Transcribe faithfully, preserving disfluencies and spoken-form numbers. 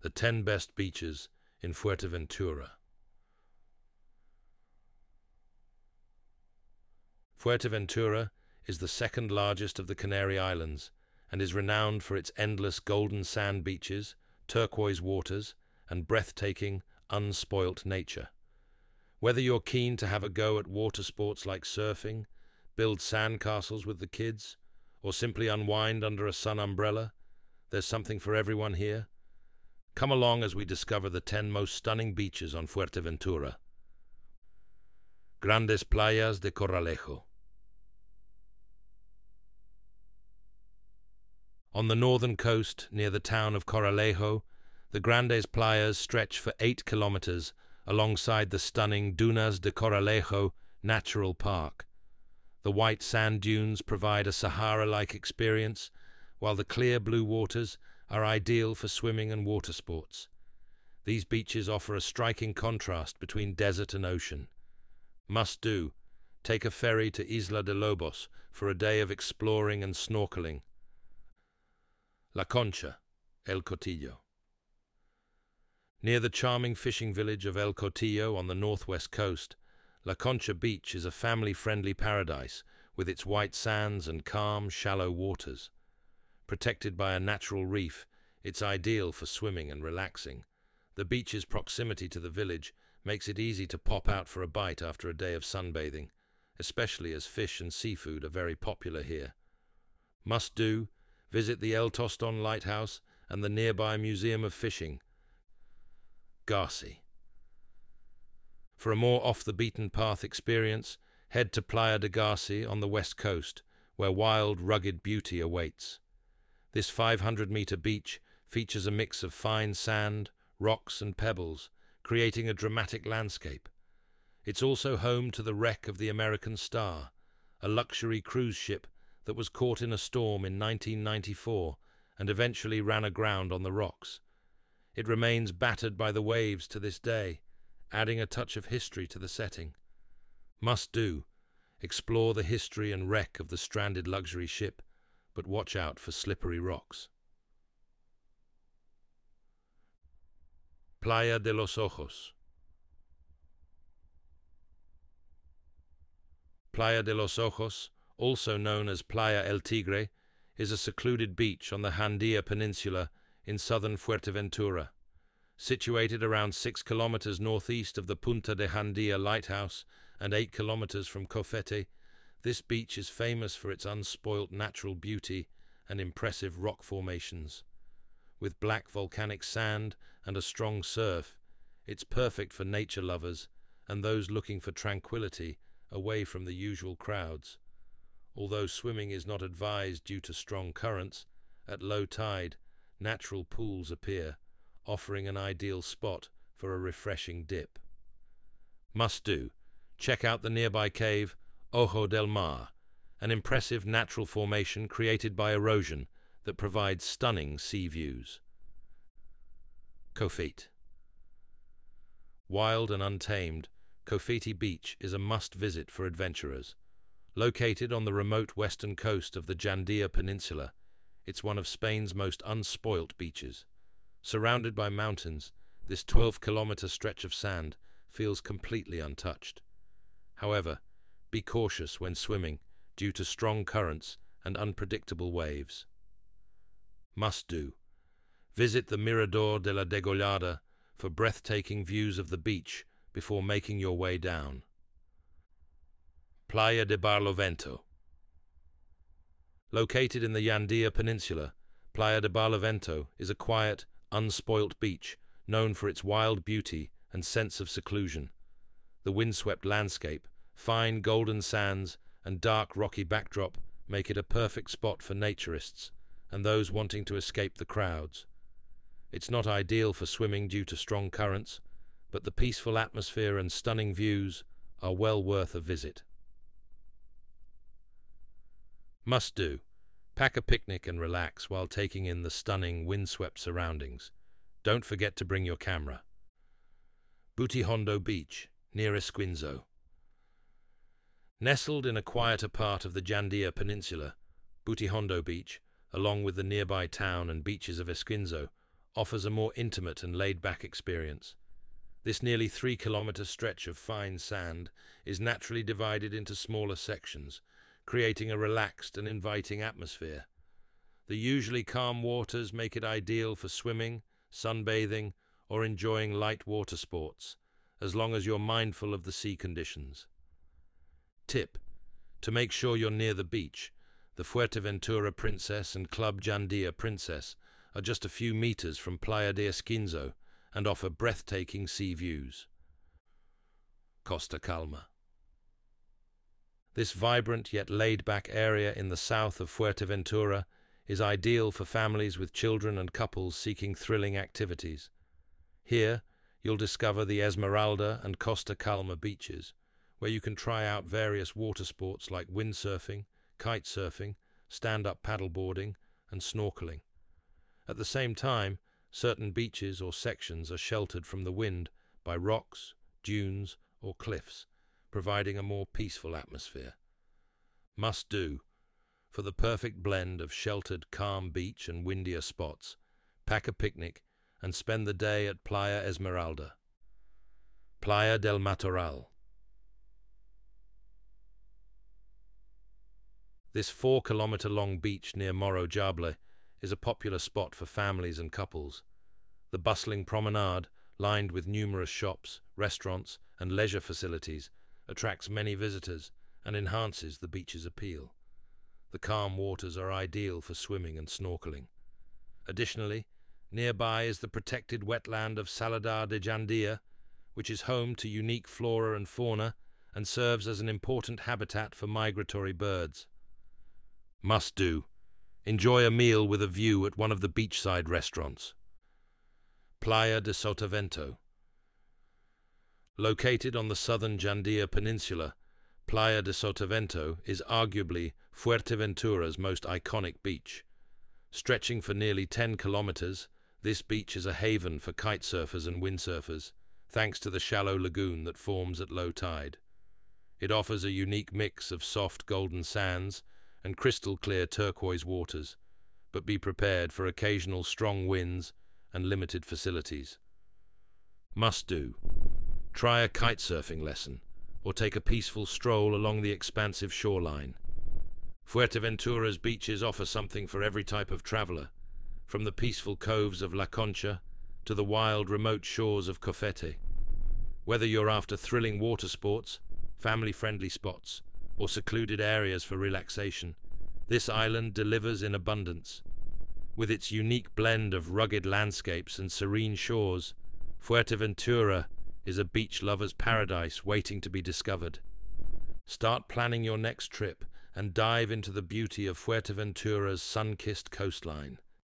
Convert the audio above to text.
the ten best beaches in Fuerteventura. Fuerteventura is the second largest of the Canary Islands and is renowned for its endless golden sand beaches, turquoise waters, and breathtaking, unspoilt nature. Whether you're keen to have a go at water sports like surfing, build sandcastles with the kids, or simply unwind under a sun umbrella, there's something for everyone here. Come along as we discover the ten most stunning beaches on Fuerteventura. Grandes Playas de Corralejo. On the northern coast, near the town of Corralejo, the Grandes Playas stretch for eight kilometers alongside the stunning Dunas de Corralejo Natural Park. The white sand dunes provide a Sahara-like experience, while the clear blue waters are ideal for swimming and water sports. These beaches offer a striking contrast between desert and ocean. Must do, take a ferry to Isla de Lobos for a day of exploring and snorkeling. La Concha, El Cotillo. Near the charming fishing village of El Cotillo on the northwest coast, La Concha Beach is a family-friendly paradise with its white sands and calm, shallow waters. Protected by a natural reef, it's ideal for swimming and relaxing. The beach's proximity to the village makes it easy to pop out for a bite after a day of sunbathing, especially as fish and seafood are very popular here. Must do, visit the El Toston Lighthouse and the nearby Museum of Fishing. Garci. For a more off-the-beaten-path experience, head to Playa de Garci on the west coast, where wild, rugged beauty awaits. This five hundred meter beach features a mix of fine sand, rocks and pebbles, creating a dramatic landscape. It's also home to the wreck of the American Star, a luxury cruise ship that was caught in a storm in nineteen ninety-four and eventually ran aground on the rocks. It remains battered by the waves to this day, adding a touch of history to the setting. Must do, explore the history and wreck of the stranded luxury ship, but watch out for slippery rocks. Playa de los Ojos. Playa de los Ojos, also known as Playa El Tigre, is a secluded beach on the Jandía Peninsula in southern Fuerteventura. Situated around six kilometers northeast of the Punta de Jandía lighthouse and eight kilometers from Cofete, this beach is famous for its unspoilt natural beauty and impressive rock formations. With black volcanic sand and a strong surf, it's perfect for nature lovers and those looking for tranquility away from the usual crowds. Although swimming is not advised due to strong currents, at low tide, natural pools appear, offering an ideal spot for a refreshing dip. Must do, check out the nearby cave Ojo del Mar, an impressive natural formation created by erosion that provides stunning sea views. Cofete. Wild and untamed, Cofete Beach is a must-visit for adventurers. Located on the remote western coast of the Jandía Peninsula, it's one of Spain's most unspoilt beaches. Surrounded by mountains, this twelve kilometer stretch of sand feels completely untouched. However, be cautious when swimming due to strong currents and unpredictable waves. Must do. Visit the Mirador de la Degollada for breathtaking views of the beach before making your way down. Playa de Barlovento. Located in the Jandía Peninsula, Playa de Barlovento is a quiet, unspoilt beach known for its wild beauty and sense of seclusion. The windswept landscape, fine golden sands, and dark rocky backdrop make it a perfect spot for naturists and those wanting to escape the crowds. It's not ideal for swimming due to strong currents, but the peaceful atmosphere and stunning views are well worth a visit. Must do. Pack a picnic and relax while taking in the stunning, windswept surroundings. Don't forget to bring your camera. Butihondo Beach, near Esquinzo. Nestled in a quieter part of the Jandía Peninsula, Butihondo Beach, along with the nearby town and beaches of Esquinzo, offers a more intimate and laid-back experience. This nearly three-kilometer stretch of fine sand is naturally divided into smaller sections, creating a relaxed and inviting atmosphere. The usually calm waters make it ideal for swimming, sunbathing, or enjoying light water sports, as long as you're mindful of the sea conditions. Tip: to make sure you're near the beach, the Fuerteventura Princess and Club Jandia Princess are just a few meters from Playa de Esquinzo and offer breathtaking sea views. Costa Calma. This vibrant yet laid-back area in the south of Fuerteventura is ideal for families with children and couples seeking thrilling activities. Here, you'll discover the Esmeralda and Costa Calma beaches, where you can try out various water sports like windsurfing, kite surfing, stand-up paddleboarding, and snorkeling. At the same time, certain beaches or sections are sheltered from the wind by rocks, dunes, or cliffs, providing a more peaceful atmosphere. Must do. For the perfect blend of sheltered, calm beach and windier spots, pack a picnic and spend the day at Playa Esmeralda. Playa del Matoral. This four-kilometer-long beach near Morro Jable is a popular spot for families and couples. The bustling promenade, lined with numerous shops, restaurants, and leisure facilities, attracts many visitors and enhances the beach's appeal. The calm waters are ideal for swimming and snorkeling. Additionally, nearby is the protected wetland of Saladar de Jandia, which is home to unique flora and fauna and serves as an important habitat for migratory birds. Must do. Enjoy a meal with a view at one of the beachside restaurants. Playa de Sotavento. Located on the southern Jandia Peninsula, Playa de Sotavento is arguably Fuerteventura's most iconic beach. Stretching for nearly ten kilometers, this beach is a haven for kitesurfers and windsurfers, thanks to the shallow lagoon that forms at low tide. It offers a unique mix of soft golden sands and crystal-clear turquoise waters, but be prepared for occasional strong winds and limited facilities. Must do. Try a kitesurfing lesson, or take a peaceful stroll along the expansive shoreline. Fuerteventura's beaches offer something for every type of traveler, from the peaceful coves of La Concha to the wild, remote shores of Cofete. Whether you're after thrilling water sports, family-friendly spots, or secluded areas for relaxation, this island delivers in abundance. With its unique blend of rugged landscapes and serene shores, Fuerteventura is a beach lover's paradise waiting to be discovered. Start planning your next trip and dive into the beauty of Fuerteventura's sun-kissed coastline.